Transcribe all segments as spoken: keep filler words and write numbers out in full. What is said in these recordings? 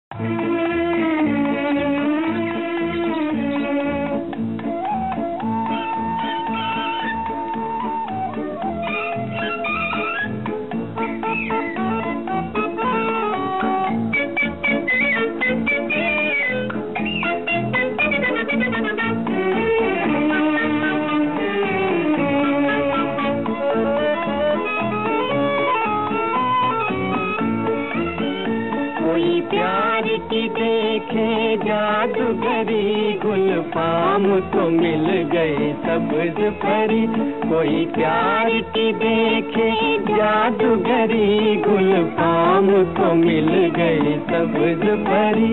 कोई प्यार की देखे जादूगरी, गुलफाम तो मिल गई सब्ज परी। कोई प्यार की देखे जादूगरी, गुलफाम तो मिल गई सब्ज परी।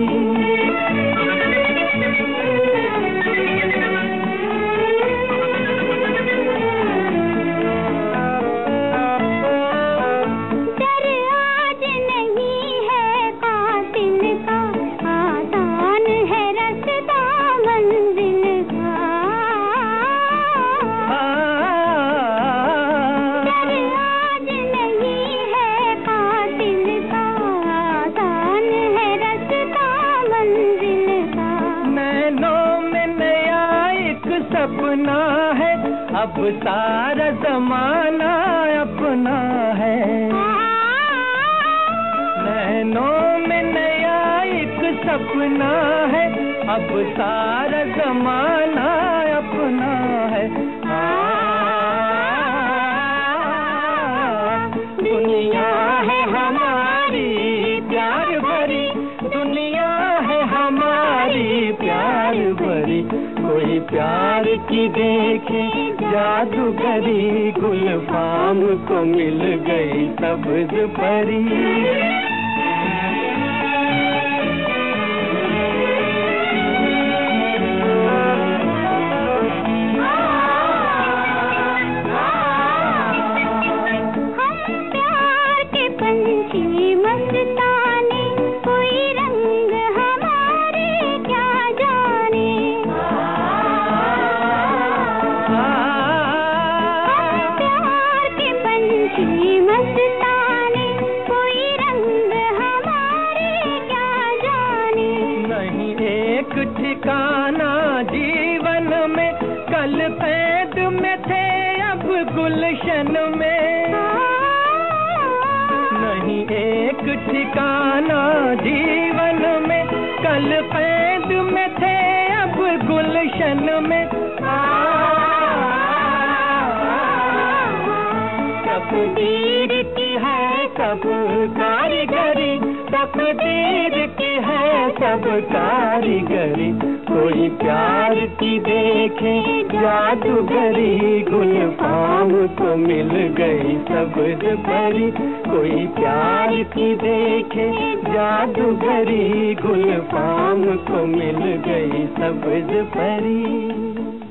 अपना है अब सारा जमाना अपना है, नैनों में नया एक सपना है, अब सारा जमाना अपना है। दुनिया है हमारी प्यार भरी, दुनिया है हमारी प्यार भरी। कोई प्यार की देखे जादूगरी, गुलफाम को मिल गई सब्ज परी। हम प्यार के पंछी मस्ताने, कोई रंग हमारे क्या जाने। मस्ताने कोई रंग हमारे क्या जाने। नहीं एक ठिकाना जीवन में, कल कैद में थे अब गुलशन में। नहीं एक ठिकाना जीवन में, कल कैद में थे अब गुलशन में। तकदीर की है सब कारीगरी, तकदीर की है सब कारीगरी। कोई प्यार की देखे जादूगरी, गुलफाम को मिल गई सब्ज परी। कोई प्यार की देखे जादूगरी, गुलफाम को मिल गई सब्ज परी।